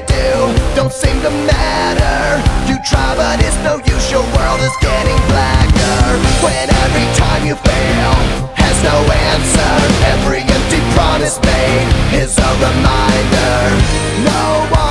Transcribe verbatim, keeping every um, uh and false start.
do don't seem to matter. You try but it's no use, your world is getting blacker. When every time you fail has no answer, every empty promise made is a reminder. No one